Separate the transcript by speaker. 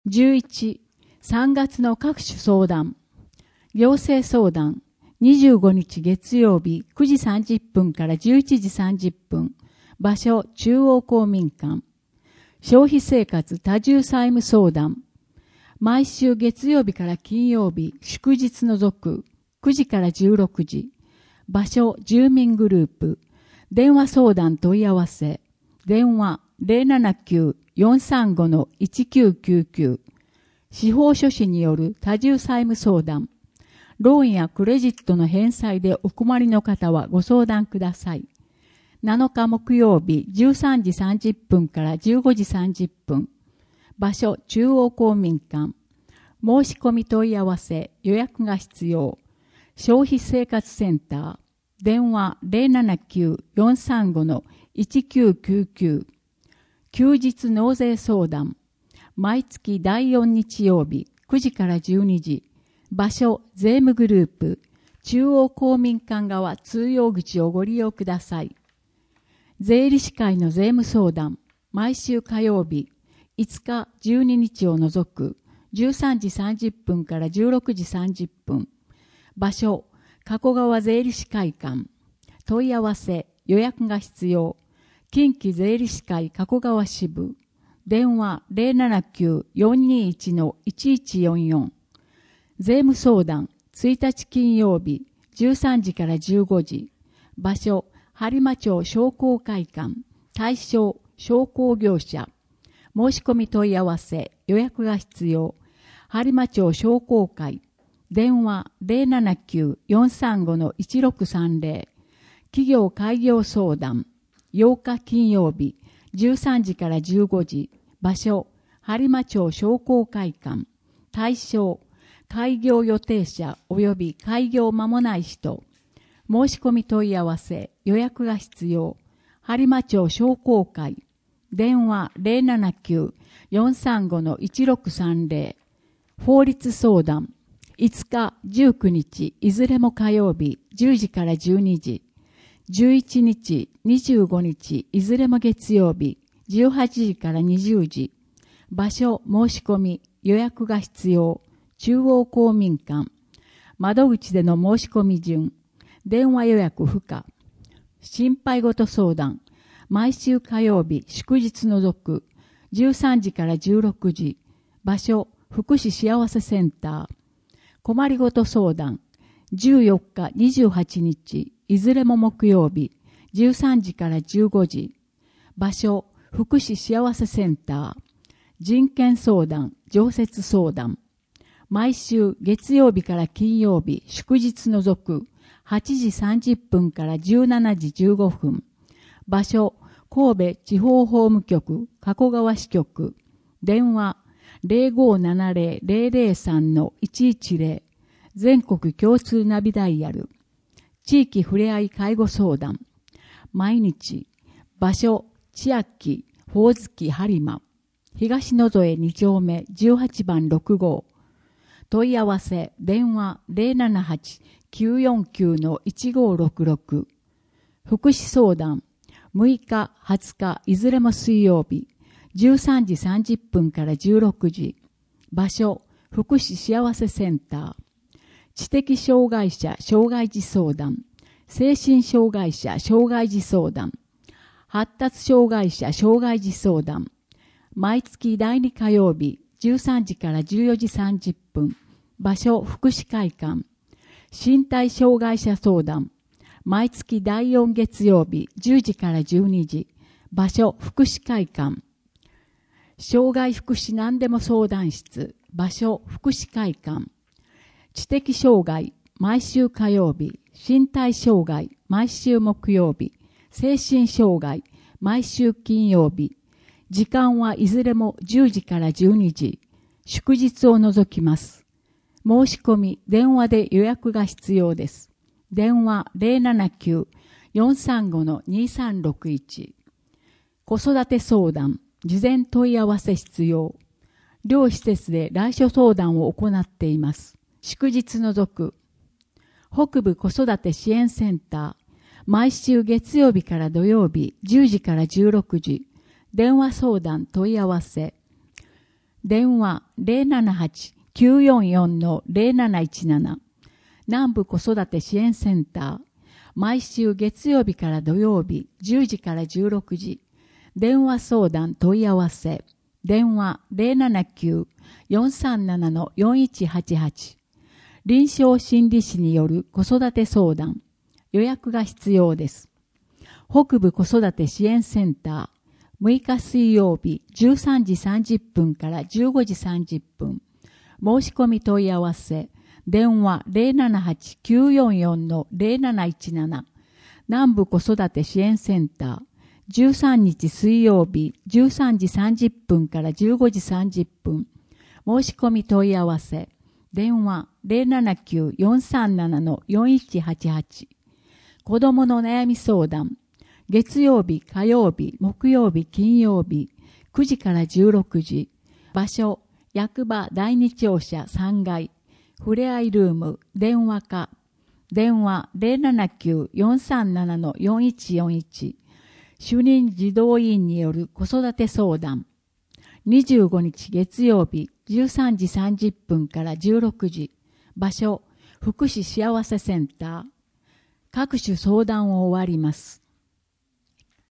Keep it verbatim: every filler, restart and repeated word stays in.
Speaker 1: じゅういち、さんがつの各種相談。行政相談。にじゅうごにち月曜日くじさんじゅっぷんからじゅういちじさんじゅっぷん。場所中央公民館。消費生活多重債務相談。毎週月曜日から金曜日、祝日除くくじからじゅうろくじ。場所住民グループ。電話相談問い合わせ。電話 ゼロななきゅう よんさんご いちきゅうきゅうきゅう。司法書士による多重債務相談。ローンやクレジットの返済でお困りの方はご相談ください。なのか木曜日じゅうさんじさんじゅっぷんからじゅうごじさんじゅっぷん。場所中央公民館。申し込み問い合わせ予約が必要。消費生活センター。電話 ゼロななきゅう よんさんご いちきゅうきゅうきゅう。休日納税相談。毎月だいよん日曜日くじからじゅうにじ。場所税務グループ。中央公民館側通用口をご利用ください。税理士会の税務相談。毎週火曜日いつかじゅうににちを除くじゅうさんじさんじゅっぷんからじゅうろくじさんじゅっぷん。場所加古川税理士会館。問い合わせ予約が必要。近畿税理士会加古川支部。電話 ゼロななきゅう よんにいち いちいちよんよん。税務相談ついたち金曜日じゅうさんじからじゅうごじ。場所播磨町商工会館。対象商工業者。申し込み問い合わせ予約が必要。播磨町商工会。電話 ゼロななきゅう よんさんご いちろくさんぜろ。企業開業相談。ようか金曜日じゅうさんじからじゅうごじ。場所播磨町商工会館。対象開業予定者及び開業間もない人。申し込み問い合わせ予約が必要。播磨町商工会。電話 ゼロななきゅう よんさんご いちろくさんぜろ。法律相談。いつかじゅうくにちいずれも火曜日じゅうじからじゅうにじ。じゅういちにちにじゅうごにちいずれも月曜日じゅうはちじからにじゅうじ。場所申し込み予約が必要。中央公民館。窓口での申し込み順。電話予約不可。心配事相談。毎週火曜日祝日除くじゅうさんじからじゅうろくじ。場所福祉幸せセンター。困りごと相談。じゅうよっかにじゅうはちにちいずれも木曜日じゅうさんじからじゅうごじ。場所福祉幸せセンター。人権相談常設相談。毎週月曜日から金曜日祝日除くはちじさんじゅっぷんからじゅうしちじじゅうごふん。場所神戸地方法務局加古川支局。電話 ゼロごななゼロ ゼロゼロさん いちいちゼロ。全国共通ナビダイヤル。地域ふれあい介護相談。毎日。場所千秋ほおずき播磨。東野添に丁目じゅうはちばんろくごう。問い合わせ電話 ゼロななはち きゅうよんきゅう いちごろくろく。福祉相談むいかはつかいずれも水曜日じゅうさんじさんじゅっぷんからじゅうろくじ。場所福祉幸せセンター。知的障害者障害児相談。精神障害者障害児相談。発達障害者障害児相談。毎月だいに火曜日じゅうさんじからじゅうよじさんじゅっぷん。場所福祉会館。身体障害者相談。毎月だいよん月曜日じゅうじからじゅうにじ。場所福祉会館。障害福祉何でも相談室。場所福祉会館。知的障害毎週火曜日。身体障害毎週木曜日。精神障害毎週金曜日。時間はいずれもじゅうじからじゅうにじ。祝日を除きます。申し込み電話で予約が必要です。電話 ゼロななきゅう よんさんご にさんろくいち。子育て相談事前問い合わせ必要。両施設で来所相談を行っています。祝日除く。北部子育て支援センター。毎週月曜日から土曜日じゅうじからじゅうろくじ。電話相談問い合わせ。 電話 ゼロななはち きゅうよんよん ゼロなないちなな。南部子育て支援センター。毎週月曜日から土曜日じゅうじからじゅうろくじ。電話相談問い合わせ。電話 ゼロななきゅう よんさんなな よんいちはちはち。臨床心理士による子育て相談。予約が必要です。北部子育て支援センター。むいか水曜日じゅうさんじさんじゅっぷんからじゅうごじさんじゅっぷん。申し込み問い合わせ。電話 ゼロななはち きゅうよんよん ゼロなないちなな。南部子育て支援センター。じゅうさんにち水曜日じゅうさんじさんじゅっぷんからじゅうごじさんじゅっぷん。申し込み問い合わせ。電話 ゼロななきゅう よんさんなな よんいちはちはち。子供の悩み相談。月曜日、火曜日、木曜日、金曜日、くじからじゅうろくじ。場所、役場第二庁舎さんがい。ふれあいルーム、電話課。電話 ゼロななきゅう よんさんなな よんいちよんいち。主任児童委員による子育て相談。にじゅうごにち月曜日じゅうさんじさんじゅっぷんからじゅうろくじ。場所、福祉幸せセンター。各種相談を終わります。